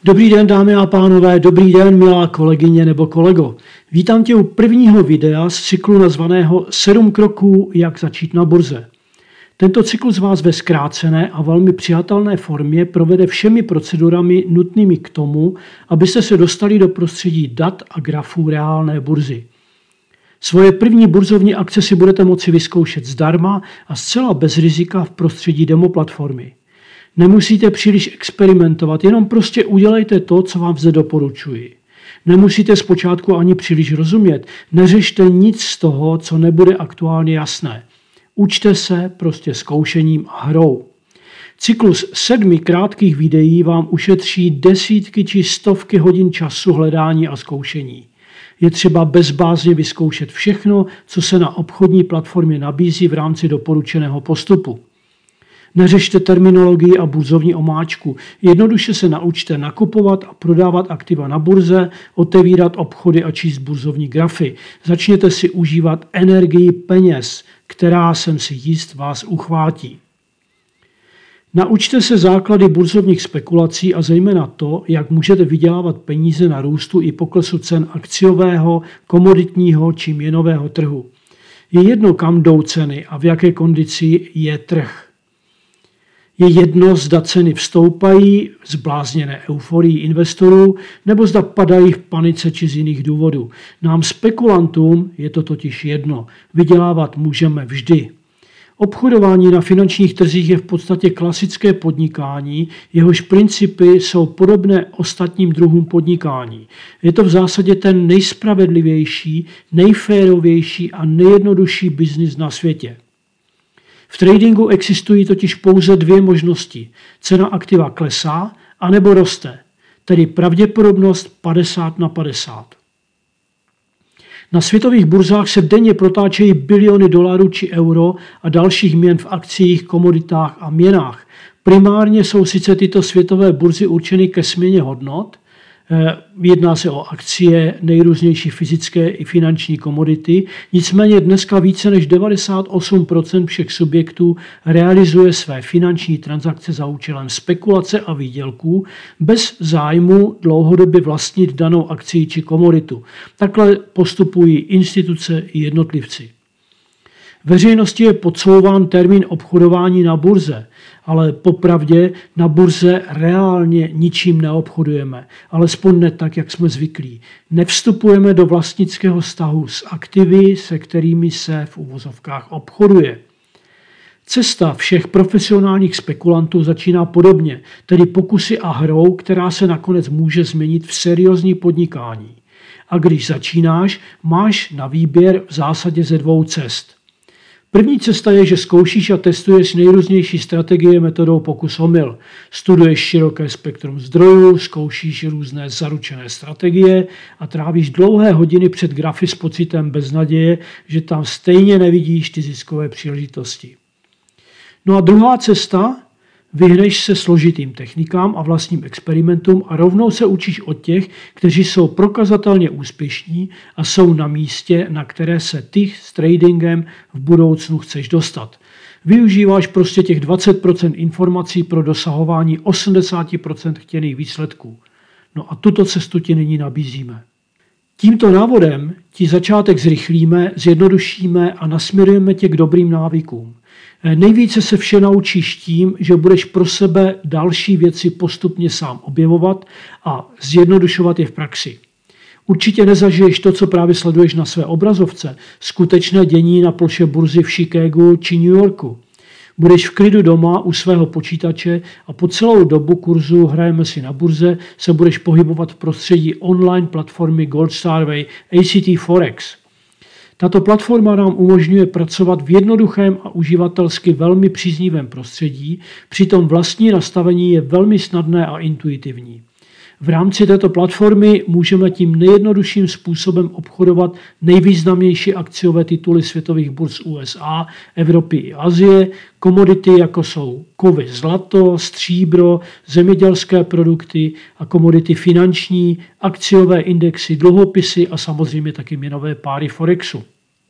Dobrý den, dámy a pánové, dobrý den, milá kolegyně nebo kolego. Vítám tě u prvního videa z cyklu nazvaného 7 kroků, jak začít na burze. Tento cyklus vás ve zkrácené a velmi přijatelné formě provede všemi procedurami nutnými k tomu, abyste se dostali do prostředí dat a grafů reálné burzy. Svoje první burzovní akce si budete moci vyzkoušet zdarma a zcela bez rizika v prostředí demo platformy. Nemusíte příliš experimentovat, jenom prostě udělejte to, co vám zde doporučuji. Nemusíte zpočátku ani příliš rozumět, neřešte nic z toho, co nebude aktuálně jasné. Učte se prostě zkoušením a hrou. Cyklus 7 krátkých videí vám ušetří desítky či stovky hodin času hledání a zkoušení. Je třeba bezbázně vyzkoušet všechno, co se na obchodní platformě nabízí v rámci doporučeného postupu. Neřešte terminologii a burzovní omáčku. Jednoduše se naučte nakupovat a prodávat aktiva na burze, otevírat obchody a číst burzovní grafy. Začněte si užívat energii peněz, která, jsem si jist, vás uchvátí. Naučte se základy burzovních spekulací a zejména to, jak můžete vydělávat peníze na růstu i poklesu cen akciového, komoditního či měnového trhu. Je jedno, kam jdou ceny a v jaké kondici je trh. Je jedno, zda ceny vstoupají z blázněné euforii investorů, nebo zda padají v panice či z jiných důvodů. Nám spekulantům je to totiž jedno. Vydělávat můžeme vždy. Obchodování na finančních trzích je v podstatě klasické podnikání, jehož principy jsou podobné ostatním druhům podnikání. Je to v zásadě ten nejspravedlivější, nejférovější a nejjednodušší biznis na světě. V tradingu existují totiž pouze dvě možnosti. Cena aktiva klesá anebo roste, tedy pravděpodobnost 50/50. Na světových burzách se denně protáčejí biliony dolarů či euro a dalších měn v akciích, komoditách a měnách. Primárně jsou sice tyto světové burzy určeny ke směně hodnot, jedná se o akcie, nejrůznější fyzické i finanční komodity, nicméně dneska více než 98% všech subjektů realizuje své finanční transakce za účelem spekulace a výdělků bez zájmu dlouhodobě vlastnit danou akcii či komoditu. Takhle postupují instituce i jednotlivci. Veřejnosti je podsouván termín obchodování na burze, ale popravdě na burze reálně ničím neobchodujeme, alespoň ne tak, jak jsme zvyklí. Nevstupujeme do vlastnického vztahu s aktivy, se kterými se v uvozovkách obchoduje. Cesta všech profesionálních spekulantů začíná podobně, tedy pokusy a hrou, která se nakonec může změnit v seriózní podnikání. A když začínáš, máš na výběr v zásadě ze dvou cest. První cesta je, že zkoušíš a testuješ nejrůznější strategie metodou pokus-omyl. Studuješ široké spektrum zdrojů, zkoušíš různé zaručené strategie a trávíš dlouhé hodiny před grafy s pocitem beznaděje, že tam stejně nevidíš ty ziskové příležitosti. No a druhá cesta, vyhneš se složitým technikám a vlastním experimentům a rovnou se učíš od těch, kteří jsou prokazatelně úspěšní a jsou na místě, na které se ty s tradingem v budoucnu chceš dostat. Využíváš prostě těch 20% informací pro dosahování 80% chtěných výsledků. No a tuto cestu ti nyní nabízíme. Tímto návodem ti začátek zrychlíme, zjednodušíme a nasměrujeme tě k dobrým návykům. Nejvíce se vše naučíš tím, že budeš pro sebe další věci postupně sám objevovat a zjednodušovat je v praxi. Určitě nezažiješ to, co právě sleduješ na své obrazovce, skutečné dění na ploše burzy v Chicagu či New Yorku. Budeš v klidu doma u svého počítače a po celou dobu kurzu Hrajeme si na burze se budeš pohybovat v prostředí online platformy Gold Starway ACT Forex. Tato platforma nám umožňuje pracovat v jednoduchém a uživatelsky velmi příznivém prostředí, přitom vlastní nastavení je velmi snadné a intuitivní. V rámci této platformy můžeme tím nejjednodušším způsobem obchodovat nejvýznamnější akciové tituly světových burz USA, Evropy i Asie, komodity jako jsou kovy, zlato, stříbro, zemědělské produkty a komodity finanční, akciové indexy, dluhopisy a samozřejmě taky měnové páry Forexu.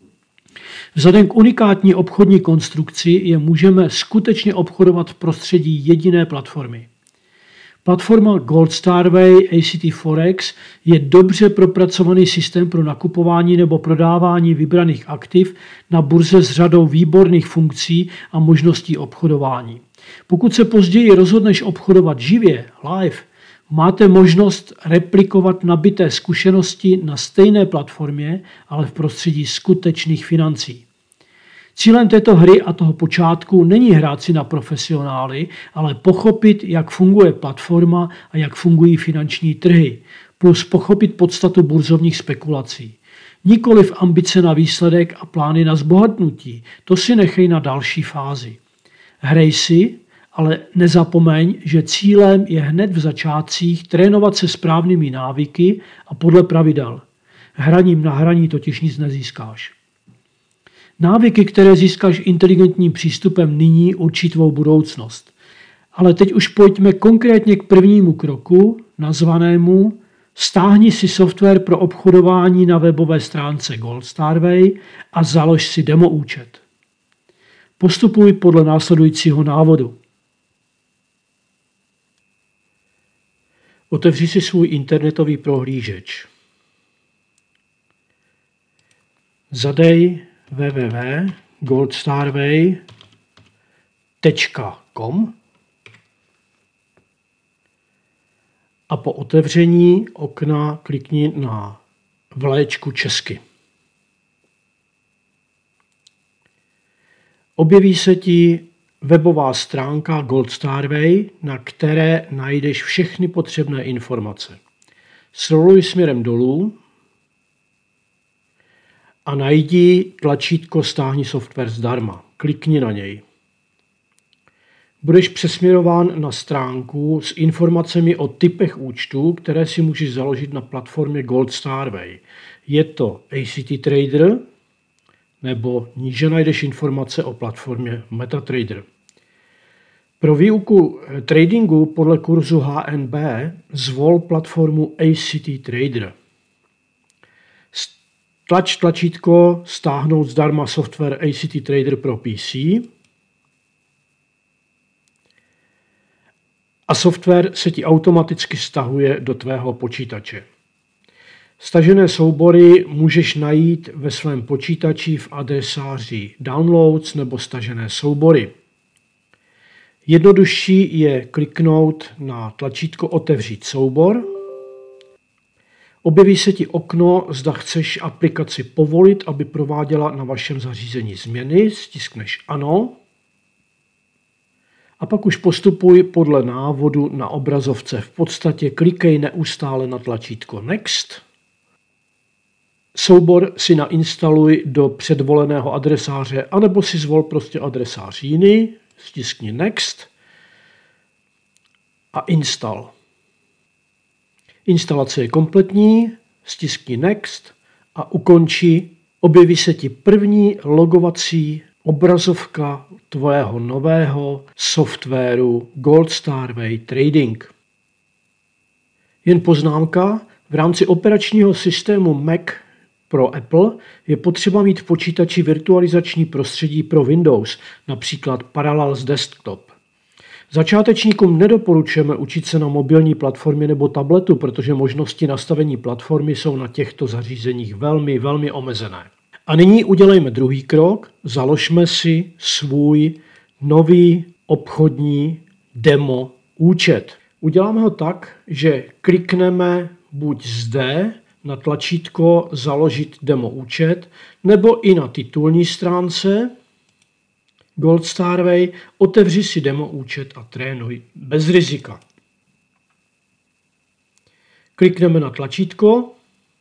Vzhledem k unikátní obchodní konstrukci je můžeme skutečně obchodovat v prostředí jediné platformy. Platforma GoldStarway ACT Forex je dobře propracovaný systém pro nakupování nebo prodávání vybraných aktiv na burze s řadou výborných funkcí a možností obchodování. Pokud se později rozhodneš obchodovat živě, live, máte možnost replikovat nabité zkušenosti na stejné platformě, ale v prostředí skutečných financí. Cílem této hry a toho počátku není hrát si na profesionály, ale pochopit, jak funguje platforma a jak fungují finanční trhy, plus pochopit podstatu burzovních spekulací. Nikoliv ambice na výsledek a plány na zbohatnutí, to si nechej na další fázi. Hrej si, ale nezapomeň, že cílem je hned v začátcích trénovat se správnými návyky a podle pravidel. Hraním na hraní totiž nic nezískáš. Návyky, které získáš inteligentním přístupem nyní, určí tvou budoucnost. Ale teď už pojďme konkrétně k prvnímu kroku, nazvanému stáhni si software pro obchodování na webové stránce GoldStarway a založ si demo účet. Postupuj podle následujícího návodu. Otevři si svůj internetový prohlížeč. Zadej www.goldstarway.com a po otevření okna klikni na vléčku česky. Objeví se ti webová stránka GoldStarway, na které najdeš všechny potřebné informace. Scrolluj směrem dolů a najdi tlačítko Stáhni software zdarma. Klikni na něj. Budeš přesměrován na stránku s informacemi o typech účtů, které si můžeš založit na platformě GoldStarway. Je to ACT Trader, nebo níže najdeš informace o platformě MetaTrader. Pro výuku tradingu podle kurzu HNB zvol platformu ACT Trader. Tlač tlačítko Stáhnout zdarma software ACT Trader pro PC a software se ti automaticky stahuje do tvého počítače. Stažené soubory můžeš najít ve svém počítači v adresáři Downloads nebo Stažené soubory. Jednodušší je kliknout na tlačítko Otevřít soubor. Objeví se ti okno, zda chceš aplikaci povolit, aby prováděla na vašem zařízení změny. Stiskneš ano. A pak už postupuj podle návodu na obrazovce. V podstatě klikej neustále na tlačítko Next. Soubor si nainstaluj do předvoleného adresáře, anebo si zvol prostě adresář jiný, stiskni Next a install. Instalace je kompletní, stiskni Next a ukonči. Objeví se ti první logovací obrazovka tvého nového softwaru GoldStarway Trading. Jen poznámka, v rámci operačního systému Mac pro Apple je potřeba mít v počítači virtualizační prostředí pro Windows, například Parallels Desktop. Začátečníkům nedoporučujeme učit se na mobilní platformě nebo tabletu, protože možnosti nastavení platformy jsou na těchto zařízeních velmi omezené. A nyní udělejme druhý krok, založme si svůj nový obchodní demo účet. Uděláme ho tak, že klikneme buď zde na tlačítko Založit demo účet, nebo i na titulní stránce GoldStarway, otevři si demo účet a trénuj bez rizika. Klikneme na tlačítko,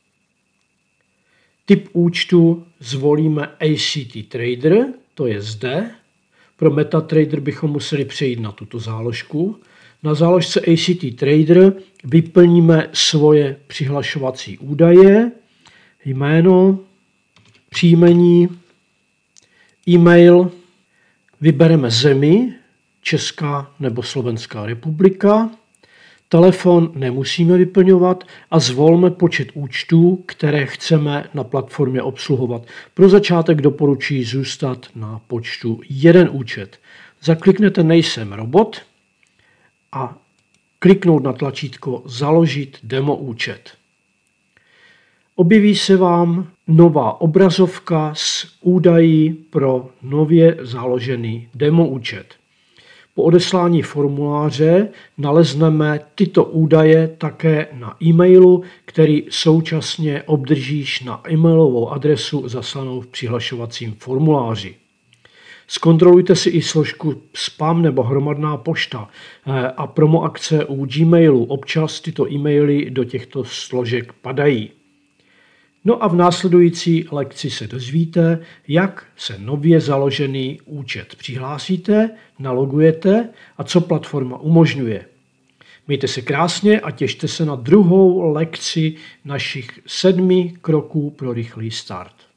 typ účtu zvolíme ACT Trader, to je zde. Pro MetaTrader bychom museli přejít na tuto záložku. Na záložce ACT Trader vyplníme svoje přihlašovací údaje, jméno, příjmení, e-mail, vybereme zemi, Česká nebo Slovenská republika, telefon nemusíme vyplňovat a zvolme počet účtů, které chceme na platformě obsluhovat. Pro začátek doporučuji zůstat na počtu 1 účet. Zakliknete Nejsem robot a kliknout na tlačítko Založit demo účet. Objeví se vám nová obrazovka s údaji pro nově založený demo účet. Po odeslání formuláře nalezneme tyto údaje také na e-mailu, který současně obdržíš na e-mailovou adresu zaslanou v přihlašovacím formuláři. Zkontrolujte si i složku spam nebo hromadná pošta a promo akce u Gmailu. Občas tyto e-maily do těchto složek padají. No a v následující lekci se dozvíte, jak se nově založený účet přihlásíte, nalogujete a co platforma umožňuje. Mějte se krásně a těšte se na druhou lekci našich 7 kroků pro rychlý start.